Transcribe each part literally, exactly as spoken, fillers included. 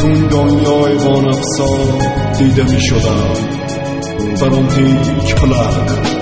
این دنیای وانفسا دیده می شدم برام پیک پلک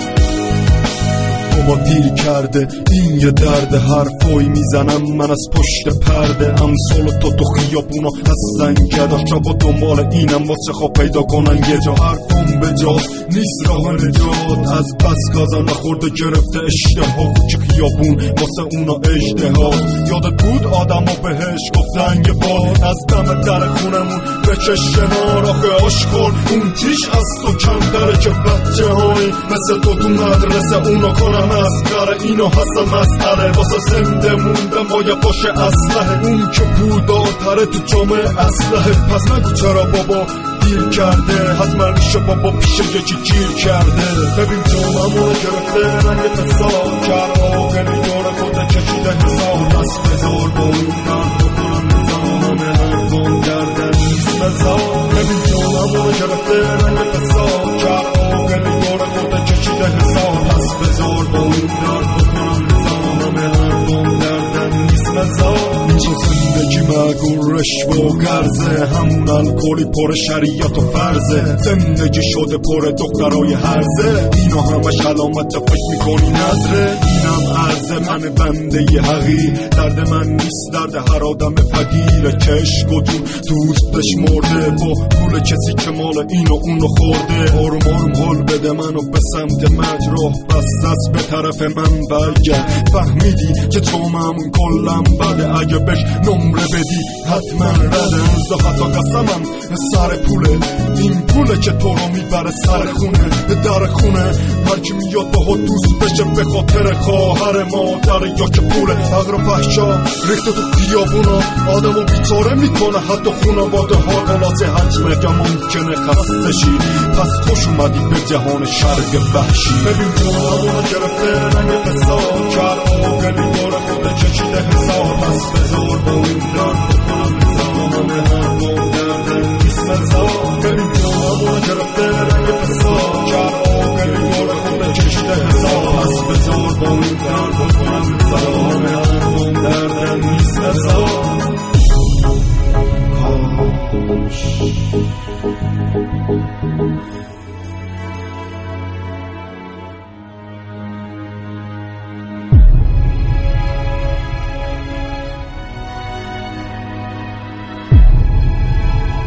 با دیر کرده این یه درد حرفایی میزنم من از پشت پرده امثال تو تو خیابونا هستن که داشت با دنبال اینم واسه خواب پیدا کنن یه جا حرفم به جاست نیست راه نجات از بس گازم نخورده گرفته اشتها کوچه خیابون واسه اونا اجتهاد یادت بود آدم ها بهش گفتن یه بار از دم در خونمون بکش کنار آخه آشکار اون تیش از تو کم داره که بچه های مثل تو تو مدرسه اونا کنم مسخره اینو هستم مسئله واسه زنده موندم باید باشه اسلحه اون که پولدارتره تو جامعه اسلحه پس نگو چرا بابا دیر کرده حتما ریشه بابا پیش یکی گیر کرده ببین جامعه گرفته رنگ فساد کرد آقلی داره خود کشیده حساب پس بذار با اون مرد بکنم نظام همه حرفان گردن نیست بذار ببین جامعه گرفته رنگ فساد کرد آقلی داره خود کشیده حساب پس بذار با اون درد بکنم نظام همه حرفان گردن نیست بذار اینجا زندگی مگو رشوه و گرزه همون الکلی پر شریعت و فرزه زندگی شده پر دخترای هرزه اینا همش علامت فکر میکنی نظره اینم عرضه من بنده ی حقی درد من نیست درد هر آدم فقیر کش گدون دوستش مرده با پول کسی که مال اینو اونو خورده آروم آروم حل بده منو به سمت مجراه بس دست به طرف من برگرد فهمیدی که جامعمون کلم بده اگه بهش نمره بدی حتما رده روزا حتی قسمم سر پوله این پوله که تو رو میبره سر خونه در خونه هرکی میاد باها دوست بشه به خاطر خواهر مادر یا که پوله اغرا پهشا ریخته تو خیابونا آدمو بیچاره میکنه حتی خونواده ها قلاته حجمه که ممکنه خستشی پس خوش اومدی به جهان شرق وحشی ببین جامعه گرفته رنگ فساد کرد آقلی داره خود چشیده حساب پس بذار با اون درد بکنم نظام همه حرفان گردن نیست بذار ببین جامعه گرفته رنگ فساد کرد آقلی داره خود چشیده حساب پس بذار با اون درد بکنم نظام همه حرفان گردن نیست بذار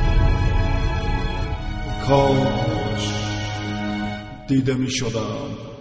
کاش دیده می شدم